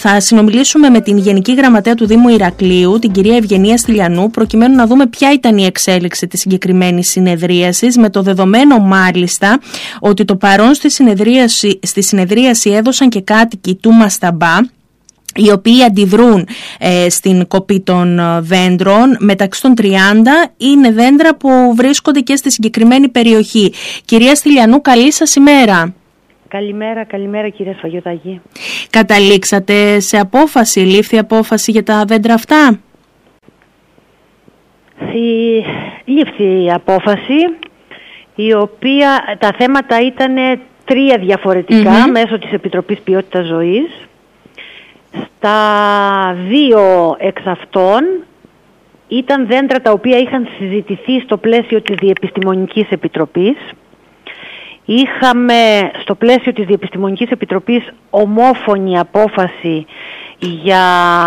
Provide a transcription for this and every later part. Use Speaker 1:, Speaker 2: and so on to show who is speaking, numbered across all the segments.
Speaker 1: Θα συνομιλήσουμε με την Γενική Γραμματέα του Δήμου Ηρακλείου, την κυρία Ευγενία Στυλιανού, προκειμένου να δούμε ποια ήταν η εξέλιξη της συγκεκριμένης συνεδρίασης, με το δεδομένο μάλιστα ότι το παρόν στη συνεδρίαση έδωσαν και κάτοικοι του Μασταμπά, οι οποίοι αντιδρούν στην κοπή των δέντρων. Μεταξύ των 30 είναι δέντρα που βρίσκονται και στη συγκεκριμένη περιοχή. Κυρία Στυλιανού, καλή σας ημέρα.
Speaker 2: Καλημέρα κυρία Σφαγιωτάκη.
Speaker 1: Καταλήξατε σε απόφαση, λήφθη απόφαση για τα δέντρα αυτά?
Speaker 2: Λήφθη η απόφαση, η οποία τα θέματα ήταν 3 διαφορετικά μέσω της Επιτροπής Ποιότητας Ζωής. Στα 2 εξ αυτών ήταν δέντρα τα οποία είχαν συζητηθεί στο πλαίσιο της Διεπιστημονικής Επιτροπής. Είχαμε στο πλαίσιο της Διεπιστημονικής Επιτροπής ομόφωνη απόφαση για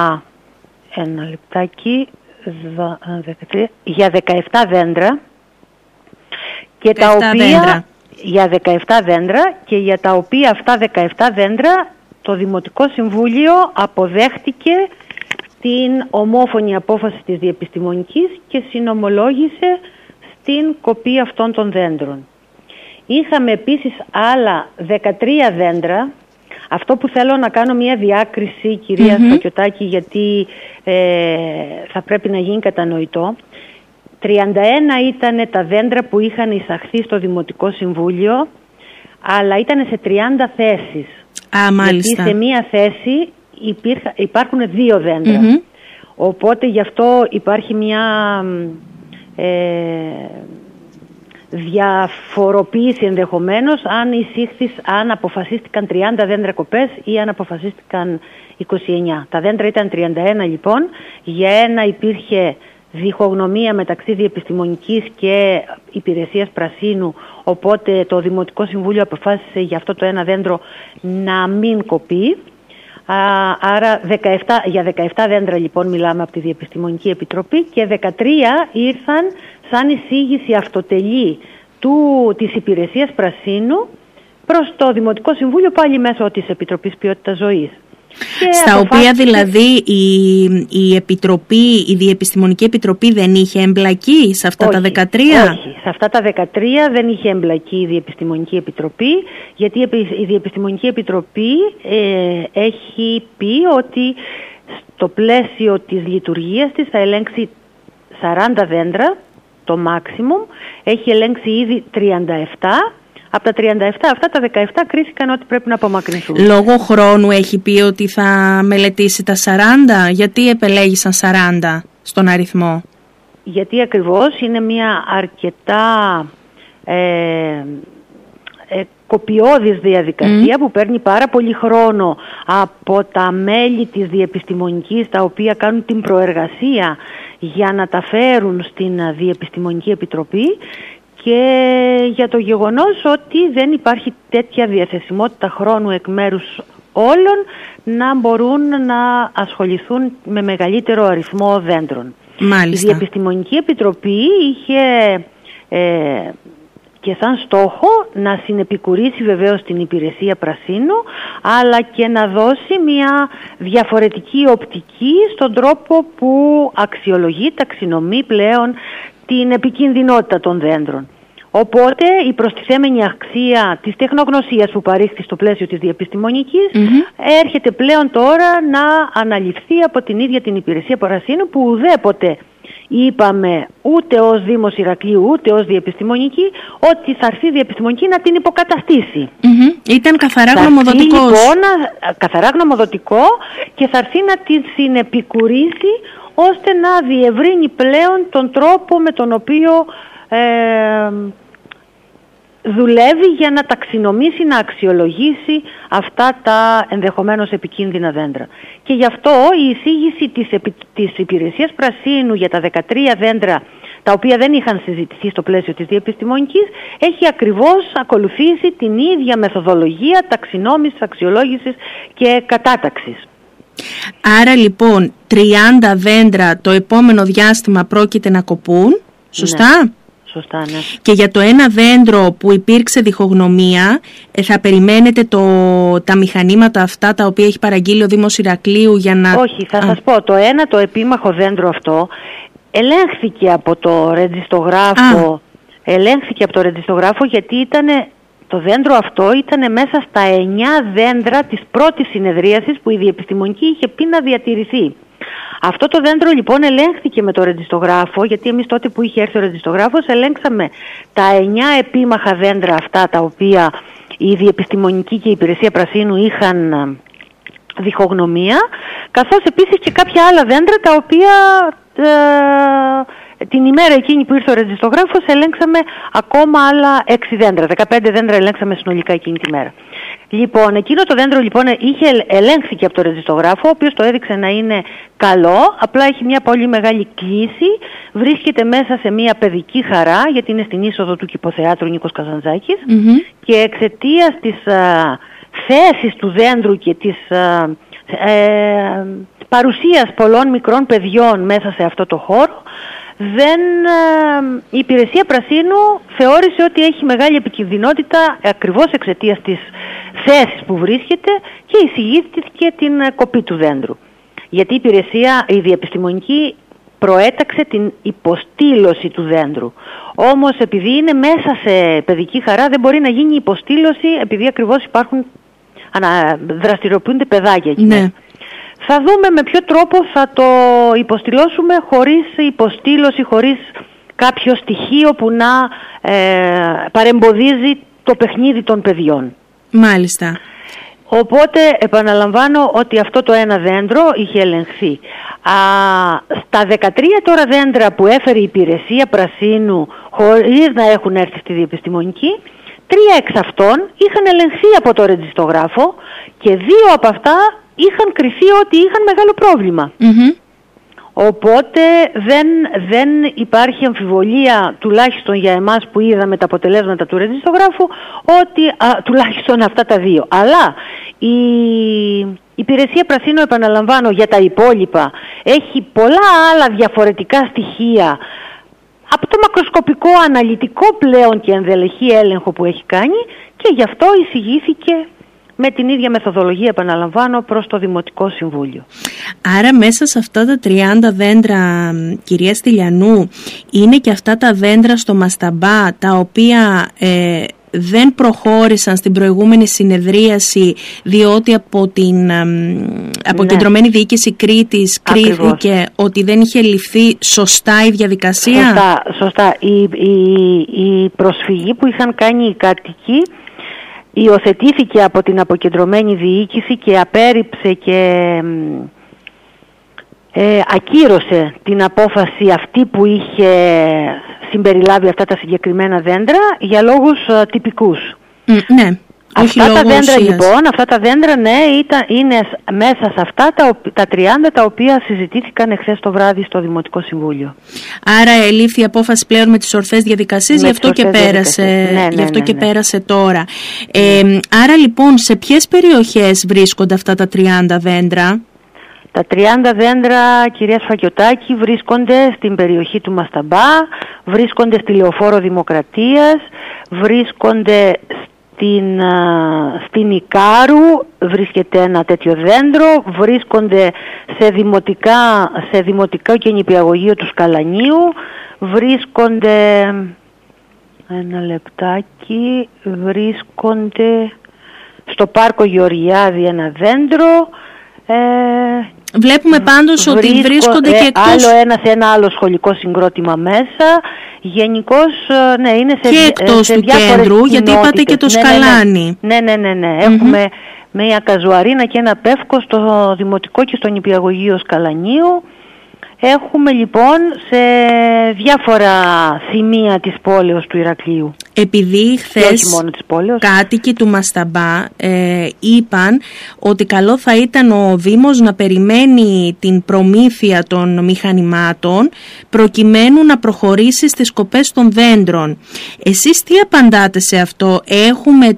Speaker 2: για 17 δέντρα και τα οποία για 17 δέντρα και για τα οποία αυτά 17 δέντρα το Δημοτικό Συμβούλιο αποδέχτηκε την ομόφωνη απόφαση της Διεπιστημονικής και συνομολόγησε στην κοπή αυτών των δέντρων. Είχαμε επίσης άλλα 13 δέντρα. Αυτό που θέλω να κάνω μια διάκριση, κυρία Σφακιωτάκη, γιατί θα πρέπει να γίνει κατανοητό. 31 ήταν τα δέντρα που είχαν εισαχθεί στο Δημοτικό Συμβούλιο, αλλά ήταν σε 30 θέσεις.
Speaker 1: Μάλιστα.
Speaker 2: Γιατί σε μία θέση υπάρχουν 2 δέντρα. Οπότε γι' αυτό υπάρχει μια διαφοροποίηση ενδεχομένως αν αποφασίστηκαν 30 δέντρα κοπές ή αν αποφασίστηκαν 29. Τα δέντρα ήταν 31 λοιπόν. Για ένα υπήρχε διχογνωμία μεταξύ Διεπιστημονικής και Υπηρεσίας Πρασίνου, οπότε το Δημοτικό Συμβούλιο αποφάσισε για αυτό το ένα δέντρο να μην κοπεί. Άρα για 17 δέντρα λοιπόν μιλάμε από τη Διεπιστημονική Επιτροπή και 13 ήρθαν σαν εισήγηση αυτοτελή της Υπηρεσίας Πρασίνου προς το Δημοτικό Συμβούλιο, πάλι μέσω της Επιτροπής Ποιότητας Ζωής.
Speaker 1: Στα οποία δηλαδή η Διεπιστημονική Επιτροπή δεν είχε εμπλακεί σε αυτά τα 13?
Speaker 2: Όχι, σε αυτά τα 13 δεν είχε εμπλακεί η Διεπιστημονική Επιτροπή, γιατί η Διεπιστημονική Επιτροπή έχει πει ότι στο πλαίσιο της λειτουργίας της θα ελέγξει 40 δέντρα, το maximum, έχει ελέγξει ήδη 37. Από τα 37 αυτά τα 17 κρίθηκαν ότι πρέπει να απομακρυνθούν. Λόγω
Speaker 1: χρόνου έχει πει ότι θα μελετήσει τα 40. Γιατί επελέγησαν 40 στον αριθμό?
Speaker 2: Γιατί ακριβώς είναι μια αρκετά κοπιώδης διαδικασία που παίρνει πάρα πολύ χρόνο από τα μέλη της Διεπιστημονικής, τα οποία κάνουν την προεργασία για να τα φέρουν στην Διεπιστημονική Επιτροπή, και για το γεγονός ότι δεν υπάρχει τέτοια διαθεσιμότητα χρόνου εκ μέρους όλων να μπορούν να ασχοληθούν με μεγαλύτερο αριθμό δέντρων.
Speaker 1: Μάλιστα.
Speaker 2: Η Διεπιστημονική Επιτροπή είχε και σαν στόχο να συνεπικουρήσει βεβαίως την Υπηρεσία Πρασίνου, αλλά και να δώσει μια διαφορετική οπτική στον τρόπο που αξιολογεί, ταξινομεί πλέον την επικινδυνότητα των δέντρων. Οπότε η προστιθέμενη αξία της τεχνογνωσίας που παρήχθη στο πλαίσιο της Διεπιστημονικής έρχεται πλέον τώρα να αναλυφθεί από την ίδια την Υπηρεσία Πρασίνου, που ουδέποτε είπαμε ούτε ως Δήμος Ηρακλείου ούτε ως Διεπιστημονική ότι θα έρθει η Διεπιστημονική να την υποκαταστήσει.
Speaker 1: Ήταν καθαρά γνωμοδοτικός.
Speaker 2: Λοιπόν, καθαρά γνωμοδοτικό, και θα έρθει να την συνεπικουρήσει ώστε να διευρύνει πλέον τον τρόπο με τον οποίο δουλεύει για να ταξινομήσει, να αξιολογήσει αυτά τα ενδεχομένως επικίνδυνα δέντρα. Και γι' αυτό η εισήγηση της Υπηρεσίας Πρασίνου για τα 13 δέντρα, τα οποία δεν είχαν συζητηθεί στο πλαίσιο της Διεπιστημονικής, έχει ακριβώς ακολουθήσει την ίδια μεθοδολογία ταξινόμησης, αξιολόγησης και κατάταξης.
Speaker 1: Άρα λοιπόν 30 δέντρα το επόμενο διάστημα πρόκειται να κοπούν, σωστά?
Speaker 2: Ναι. Σωστά, ναι.
Speaker 1: Και για το ένα δέντρο που υπήρξε διχογνωμία, θα περιμένετε τα μηχανήματα αυτά τα οποία έχει παραγγείλει ο Δήμος Ηρακλείου για να...
Speaker 2: Όχι, θα σας πω, το επίμαχο δέντρο αυτό ελέγχθηκε από το ρεντιστογράφο. Ελέγχθηκε από το ρεντιστογράφο γιατί το δέντρο αυτό ήταν μέσα στα 9 δέντρα της πρώτης συνεδρίασης που η διεπιστημονική είχε πει να διατηρηθεί. Αυτό το δέντρο λοιπόν ελέγχθηκε με το ρεντιστογράφο, γιατί εμείς τότε που είχε έρθει ο ρεντιστογράφος ελέγξαμε τα 9 επίμαχα δέντρα αυτά τα οποία η διεπιστημονική και η υπηρεσία πρασίνου είχαν διχογνωμία, καθώς επίσης και κάποια άλλα δέντρα τα οποία την ημέρα εκείνη που ήρθε ο ρεντιστογράφος ελέγξαμε ακόμα άλλα 6 δέντρα, 15 δέντρα ελέγξαμε συνολικά εκείνη τη μέρα. Λοιπόν, εκείνο το δέντρο λοιπόν ελέγχθηκε από το ρεντιστογράφο, ο οποίος το έδειξε να είναι καλό, απλά έχει μια πολύ μεγάλη κλίση, βρίσκεται μέσα σε μια παιδική χαρά, γιατί είναι στην είσοδο του Κηποθεάτρου Νίκος Καζαντζάκης, και εξαιτίας της θέσης του δέντρου και της παρουσίας πολλών μικρών παιδιών μέσα σε αυτό το χώρο, η υπηρεσία πρασίνου θεώρησε ότι έχει μεγάλη επικινδυνότητα ακριβώς εξαιτίας της θέσης που βρίσκεται και εισηγήθηκε την κοπή του δέντρου. Γιατί η υπηρεσία, η διεπιστημονική, προέταξε την υποστήλωση του δέντρου. Όμως επειδή είναι μέσα σε παιδική χαρά δεν μπορεί να γίνει υποστήλωση, επειδή ακριβώς δραστηριοποιούνται παιδάκια εκεί.
Speaker 1: Ναι.
Speaker 2: Θα δούμε με ποιο τρόπο θα το υποστηλώσουμε χωρίς υποστήλωση, χωρίς κάποιο στοιχείο που να παρεμποδίζει το παιχνίδι των παιδιών.
Speaker 1: Μάλιστα.
Speaker 2: Οπότε επαναλαμβάνω ότι αυτό το ένα δέντρο είχε ελεγχθεί. Στα 13 τώρα δέντρα που έφερε η υπηρεσία πρασίνου χωρίς να έχουν έρθει στη διεπιστημονική, 3 εξ αυτών είχαν ελεγχθεί από το ρεντιστογράφο και 2 από αυτά είχαν κριθεί ότι είχαν μεγάλο πρόβλημα. Οπότε δεν υπάρχει αμφιβολία, τουλάχιστον για εμάς που είδαμε τα αποτελέσματα του ρεντιστογράφου, ότι τουλάχιστον αυτά τα 2. Αλλά η υπηρεσία πρασίνου, επαναλαμβάνω, για τα υπόλοιπα έχει πολλά άλλα διαφορετικά στοιχεία από το μακροσκοπικό, αναλυτικό πλέον και ενδελεχή έλεγχο που έχει κάνει, και γι' αυτό εισηγήθηκε με την ίδια μεθοδολογία, επαναλαμβάνω, προς το Δημοτικό Συμβούλιο.
Speaker 1: Άρα μέσα σε αυτά τα 30 δέντρα, κυρία Στυλιανού, είναι και αυτά τα δέντρα στο Μασταμπά τα οποία δεν προχώρησαν στην προηγούμενη συνεδρίαση διότι από την αποκεντρωμένη διοίκηση Κρήτης κρίθηκε ότι δεν είχε ληφθεί σωστά η διαδικασία.
Speaker 2: Σωστά. Η προσφυγή που είχαν κάνει οι κάτοικοι υιοθετήθηκε από την αποκεντρωμένη διοίκηση και απέρριψε και ακύρωσε την απόφαση αυτή που είχε συμπεριλάβει αυτά τα συγκεκριμένα δέντρα για λόγους τυπικούς.
Speaker 1: Ναι.
Speaker 2: Αυτά τα δέντρα λοιπόν, είναι μέσα σε αυτά τα 30 τα οποία συζητήθηκαν εχθές το βράδυ στο Δημοτικό Συμβούλιο.
Speaker 1: Άρα ελήφθη η απόφαση πλέον με τις ορθές διαδικασίες, γι' αυτό και πέρασε τώρα. Άρα λοιπόν σε ποιες περιοχές βρίσκονται αυτά τα 30 δέντρα?
Speaker 2: Τα 30 δέντρα, κυρία Σφακιωτάκη, βρίσκονται στην περιοχή του Μασταμπά, βρίσκονται στη Λεωφόρο Δημοκρατίας, βρίσκονται στην Ικάρου, βρίσκεται ένα τέτοιο δέντρο, βρίσκονται σε δημοτικό και νηπιαγωγείο του Σκαλανίου, βρίσκονται, βρίσκονται στο Πάρκο Γεωργιάδη ένα δέντρο.
Speaker 1: Βλέπουμε πάντως ότι βρίσκονται και εκτός...
Speaker 2: σε ένα άλλο σχολικό συγκρότημα μέσα. Γενικώς, ναι, είναι
Speaker 1: και εκτός του κέντρου, γιατί είπατε και το Σκαλάνι.
Speaker 2: Ναι. Έχουμε μια καζουαρίνα και ένα πεύκο στο δημοτικό και στο νηπιαγωγείο Σκαλανίου. Έχουμε λοιπόν σε διάφορα σημεία της πόλεως του Ηρακλείου.
Speaker 1: Επειδή χθες κάτοικοι του Μασταμπά είπαν ότι καλό θα ήταν ο Δήμος να περιμένει την προμήθεια των μηχανημάτων προκειμένου να προχωρήσει στις κοπές των δέντρων. Εσείς τι απαντάτε σε αυτό? Έχουμε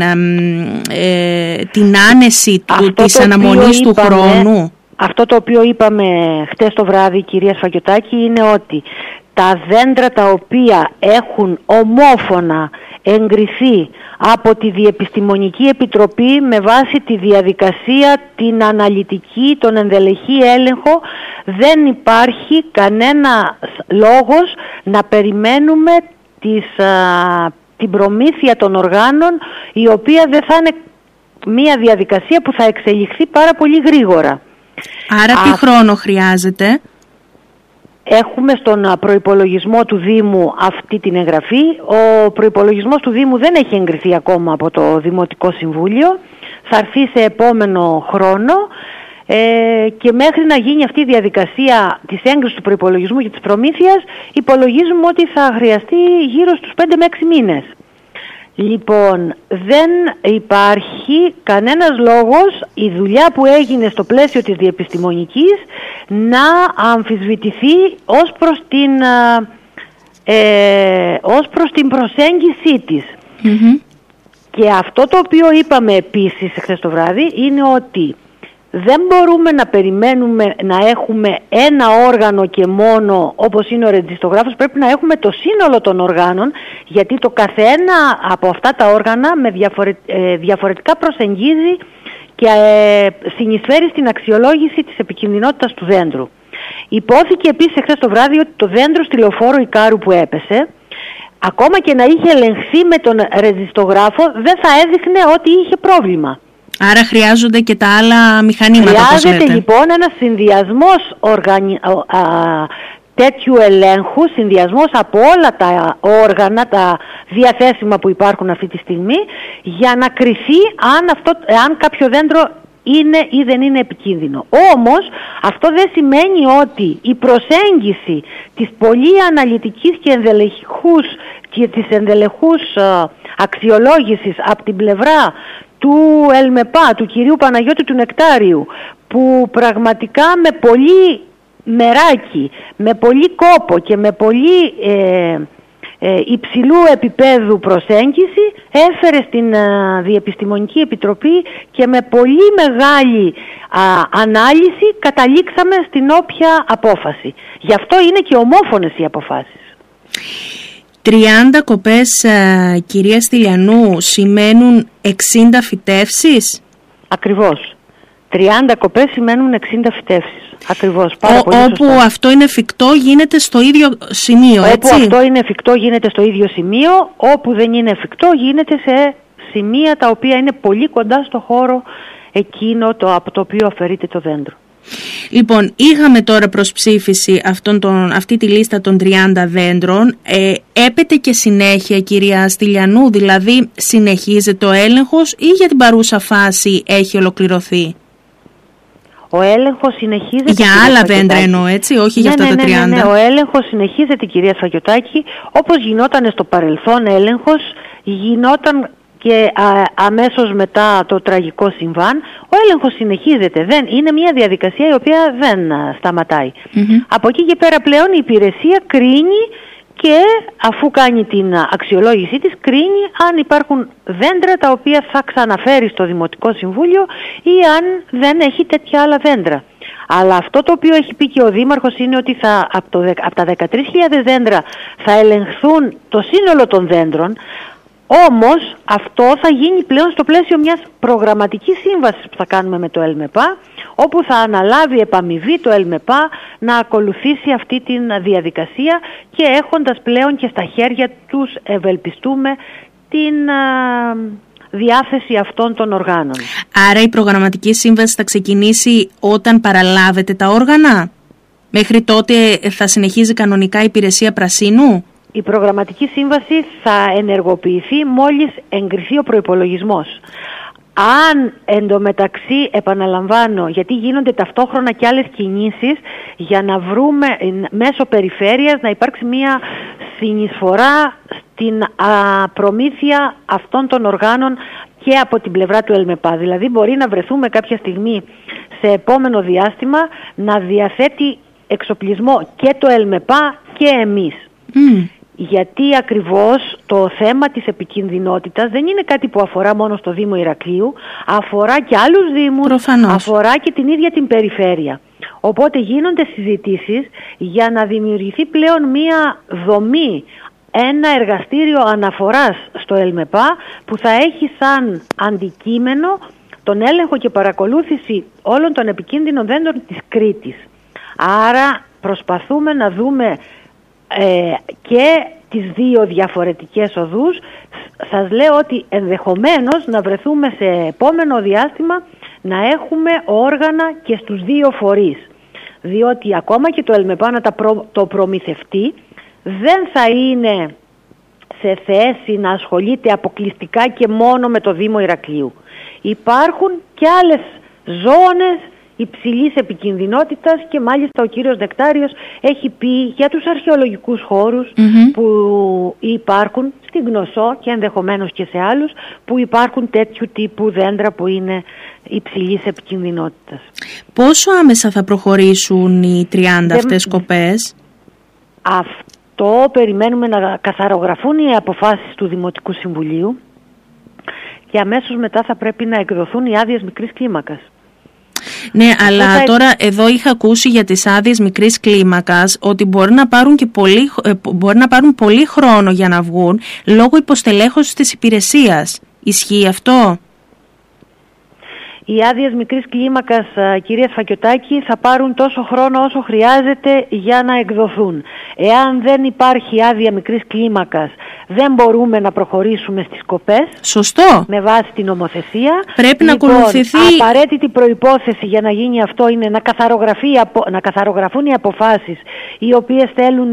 Speaker 1: την άνεση της αναμονής του χρόνου?
Speaker 2: Αυτό το οποίο είπαμε χτες το βράδυ, κυρία Σφακιωτάκη, είναι ότι τα δέντρα τα οποία έχουν ομόφωνα εγκριθεί από τη Διεπιστημονική Επιτροπή με βάση τη διαδικασία, την αναλυτική, τον ενδελεχή έλεγχο, δεν υπάρχει κανένα λόγος να περιμένουμε την προμήθεια των οργάνων, η οποία δεν θα είναι μια διαδικασία που θα εξελιχθεί πάρα πολύ γρήγορα.
Speaker 1: Άρα τι χρόνο χρειάζεται?
Speaker 2: Έχουμε στον προϋπολογισμό του Δήμου αυτή την εγγραφή. Ο προϋπολογισμός του Δήμου δεν έχει εγκριθεί ακόμα από το Δημοτικό Συμβούλιο. Θα έρθει σε επόμενο χρόνο και μέχρι να γίνει αυτή η διαδικασία της έγκρισης του προϋπολογισμού και της προμήθειας, υπολογίζουμε ότι θα χρειαστεί γύρω στους 5 με 6 μήνες. Λοιπόν, δεν υπάρχει κανένας λόγος η δουλειά που έγινε στο πλαίσιο της διεπιστημονικής να αμφισβητηθεί ως προς την προσέγγιση της. Mm-hmm. Και αυτό το οποίο είπαμε επίσης χθες το βράδυ είναι ότι δεν μπορούμε να περιμένουμε να έχουμε ένα όργανο και μόνο όπως είναι ο ρετζιστογράφος. Πρέπει να έχουμε το σύνολο των οργάνων, γιατί το καθένα από αυτά τα όργανα με διαφορετικά προσεγγίζει και συνεισφέρει στην αξιολόγηση της επικινδυνότητας του δέντρου. Υπόθηκε επίσης χθες το βράδυ ότι το δέντρο στη Λεωφόρο Ικάρου που έπεσε, ακόμα και να είχε ελεγχθεί με τον ρετζιστογράφο, δεν θα έδειχνε ότι είχε πρόβλημα.
Speaker 1: Άρα χρειάζονται και τα άλλα μηχανήματα.
Speaker 2: Χρειάζεται λοιπόν ένας συνδυασμός τέτοιου ελέγχου, συνδυασμός από όλα τα όργανα, τα διαθέσιμα που υπάρχουν αυτή τη στιγμή, για να κριθεί αν κάποιο δέντρο είναι ή δεν είναι επικίνδυνο. Όμως αυτό δεν σημαίνει ότι η προσέγγιση της πολύ αναλυτικής και της ενδελεχούς αξιολόγησης από την πλευρά του ΕΛΜΕΠΑ, του κυρίου Παναγιώτη του Νεκτάριου, που πραγματικά με πολύ μεράκι, με πολύ κόπο και με πολύ υψηλού επίπεδου προσέγγιση έφερε στην Διεπιστημονική Επιτροπή και με πολύ μεγάλη ανάλυση καταλήξαμε στην όποια απόφαση. Γι' αυτό είναι και ομόφωνες οι αποφάσεις.
Speaker 1: 30 κοπές, κυρία Στυλιανού, σημαίνουν 60 φυτεύσεις?
Speaker 2: Ακριβώς. 30 κοπές σημαίνουν 60 φυτεύσεις. Ακριβώς. Πάρα πολύ
Speaker 1: όπου
Speaker 2: σωστά.
Speaker 1: Αυτό είναι εφικτό γίνεται στο ίδιο σημείο, έτσι?
Speaker 2: Όπου αυτό είναι εφικτό γίνεται στο ίδιο σημείο, όπου δεν είναι εφικτό γίνεται σε σημεία τα οποία είναι πολύ κοντά στο χώρο εκείνο από το οποίο αφαιρείται το δέντρο.
Speaker 1: Λοιπόν, είχαμε τώρα προς ψήφιση αυτή τη λίστα των 30 δέντρων. Έπεται και συνέχεια, κυρία Στυλιανού, δηλαδή συνεχίζεται ο έλεγχος ή για την παρούσα φάση έχει ολοκληρωθεί?
Speaker 2: Ο έλεγχος συνεχίζεται.
Speaker 1: Για άλλα δέντρα εννοώ, έτσι, όχι για αυτά τα 30.
Speaker 2: Ναι, ο έλεγχος συνεχίζεται, κυρία Σφαγιωτάκη, όπως γινόταν στο παρελθόν έλεγχος, γινόταν και αμέσως μετά το τραγικό συμβάν. Ο έλεγχος συνεχίζεται. Είναι μια διαδικασία η οποία δεν σταματάει. Mm-hmm. Από εκεί και πέρα πλέον η υπηρεσία κρίνει και αφού κάνει την αξιολόγησή της, κρίνει αν υπάρχουν δέντρα τα οποία θα ξαναφέρει στο Δημοτικό Συμβούλιο ή αν δεν έχει τέτοια άλλα δέντρα. Αλλά αυτό το οποίο έχει πει και ο Δήμαρχος είναι ότι από τα 13.000 δέντρα θα ελεγχθούν το σύνολο των δέντρων. Όμως αυτό θα γίνει πλέον στο πλαίσιο μιας προγραμματικής σύμβασης που θα κάνουμε με το ΕΛΜΕΠΑ, όπου θα αναλάβει επαμοιβή το ΕΛΜΕΠΑ να ακολουθήσει αυτή τη διαδικασία και έχοντας πλέον και στα χέρια τους, ευελπιστούμε, την διάθεση αυτών των οργάνων.
Speaker 1: Άρα η προγραμματική σύμβαση θα ξεκινήσει όταν παραλάβετε τα όργανα? Μέχρι τότε θα συνεχίζει κανονικά η υπηρεσία πρασίνου?
Speaker 2: Η προγραμματική σύμβαση θα ενεργοποιηθεί μόλις εγκριθεί ο προϋπολογισμός. Αν εντωμεταξύ, επαναλαμβάνω, γιατί γίνονται ταυτόχρονα και άλλες κινήσεις για να βρούμε μέσω περιφέρειας να υπάρξει μια συνεισφορά στην προμήθεια αυτών των οργάνων και από την πλευρά του ΕΛΜΕΠΑ. Δηλαδή μπορεί να βρεθούμε κάποια στιγμή σε επόμενο διάστημα να διαθέτει εξοπλισμό και το ΕΛΜΕΠΑ και εμείς. Γιατί ακριβώς το θέμα της επικινδυνότητας δεν είναι κάτι που αφορά μόνο στο Δήμο Ηρακλείου, αφορά και άλλους δήμους,
Speaker 1: προφανώς,
Speaker 2: αφορά και την ίδια την περιφέρεια. Οπότε γίνονται συζητήσεις για να δημιουργηθεί πλέον μία δομή, ένα εργαστήριο αναφοράς στο ΕΛΜΕΠΑ που θα έχει σαν αντικείμενο τον έλεγχο και παρακολούθηση όλων των επικίνδυνων δέντρων της Κρήτης. Άρα προσπαθούμε να δούμε και τις δύο διαφορετικές οδούς. Σας λέω ότι ενδεχομένως να βρεθούμε σε επόμενο διάστημα να έχουμε όργανα και στους δύο φορείς. Διότι ακόμα και το ΕΛΜΕΠΑ να το προμηθευτεί δεν θα είναι σε θέση να ασχολείται αποκλειστικά και μόνο με το Δήμο Ηρακλείου. Υπάρχουν και άλλες ζώνες υψηλής επικινδυνότητας και μάλιστα ο κύριος Νεκτάριος έχει πει για τους αρχαιολογικούς χώρους που υπάρχουν στην Γνωσό και ενδεχομένως και σε άλλους που υπάρχουν τέτοιου τύπου δέντρα που είναι υψηλής επικινδυνότητας.
Speaker 1: Πόσο άμεσα θα προχωρήσουν οι 30 αυτές σκοπές?
Speaker 2: Αυτό περιμένουμε να καθαρογραφούν οι αποφάσεις του Δημοτικού Συμβουλίου και αμέσως μετά θα πρέπει να εκδοθούν οι άδειες μικρής κλίμακας.
Speaker 1: Ναι, αλλά τώρα εδώ είχα ακούσει για τις άδειες μικρής κλίμακας ότι μπορεί να πάρουν πολύ χρόνο για να βγουν λόγω υποστελέχωσης της υπηρεσίας. Ισχύει αυτό?
Speaker 2: Οι άδειες μικρής κλίμακας, κυρία Σφακιωτάκη, θα πάρουν τόσο χρόνο όσο χρειάζεται για να εκδοθούν. Εάν δεν υπάρχει άδεια μικρής κλίμακας, δεν μπορούμε να προχωρήσουμε στις σκοπές.
Speaker 1: Σωστό.
Speaker 2: Με βάση την νομοθεσία.
Speaker 1: Πρέπει να ακολουθηθεί.
Speaker 2: Απαραίτητη προϋπόθεση για να γίνει αυτό είναι να καθαρογραφούν οι αποφάσεις οι οποίες θέλουν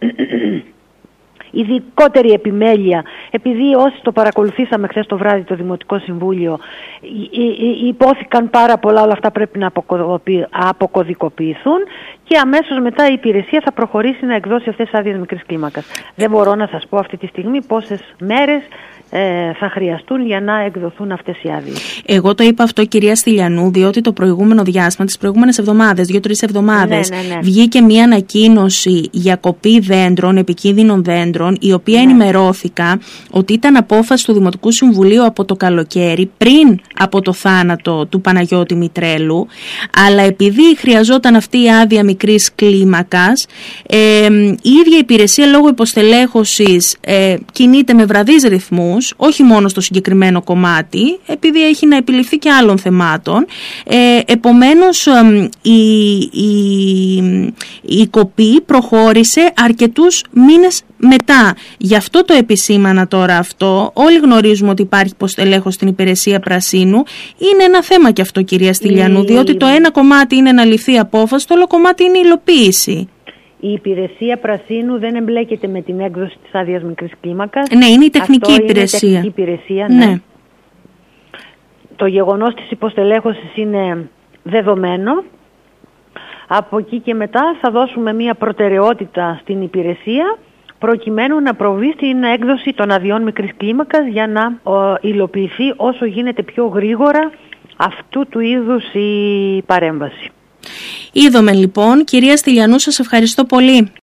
Speaker 2: ειδικότερη επιμέλεια, επειδή όσοι το παρακολουθήσαμε χθες το βράδυ το Δημοτικό Συμβούλιο υπόθηκαν πάρα πολλά, όλα αυτά πρέπει να αποκωδικοποιηθούν και αμέσως μετά η υπηρεσία θα προχωρήσει να εκδώσει αυτές τις άδειες μικρής κλίμακας. Δεν μπορώ να σας πω αυτή τη στιγμή πόσες μέρες θα χρειαστούν για να εκδοθούν αυτές οι άδειες.
Speaker 1: Εγώ το είπα αυτό, κυρία Στυλιανού, διότι το προηγούμενο διάστημα, τις προηγούμενες εβδομάδες, 2-3 εβδομάδες, βγήκε μία ανακοίνωση για κοπή δέντρων, επικίνδυνων δέντρων, η οποία ενημερώθηκα ότι ήταν απόφαση του Δημοτικού Συμβουλίου από το καλοκαίρι, πριν από το θάνατο του Παναγιώτη Μητρέλου, αλλά επειδή χρειαζόταν αυτή η άδεια μικρής κλίμακας, η ίδια υπηρεσία λόγω υποστελέχωσης κινείται με βραδείς ρυθμούς, όχι μόνο στο συγκεκριμένο κομμάτι, επειδή έχει να επιληφθεί και άλλων θεμάτων. Επομένως η κοπή προχώρησε αρκετούς μήνες μετά. Γι' αυτό το επισήμανα τώρα αυτό. Όλοι γνωρίζουμε ότι υπάρχει υποστελέχωση στην υπηρεσία Πρασίνου. Είναι ένα θέμα και αυτό, κυρία Στυλιανού, διότι το ένα κομμάτι είναι να ληφθεί απόφαση, το άλλο κομμάτι είναι η υλοποίηση.
Speaker 2: Η υπηρεσία Πρασίνου δεν εμπλέκεται με την έκδοση της άδειας μικρής κλίμακας.
Speaker 1: Ναι, είναι η τεχνική υπηρεσία.
Speaker 2: Είναι η τεχνική υπηρεσία, ναι. Το γεγονός της υποστελέχωσης είναι δεδομένο. Από εκεί και μετά θα δώσουμε μία προτεραιότητα στην υπηρεσία προκειμένου να προβεί στην έκδοση των αδειών μικρής κλίμακας για να υλοποιηθεί όσο γίνεται πιο γρήγορα αυτού του είδους η παρέμβαση.
Speaker 1: Είδαμε λοιπόν. Κυρία Στυλιανού, σας ευχαριστώ πολύ.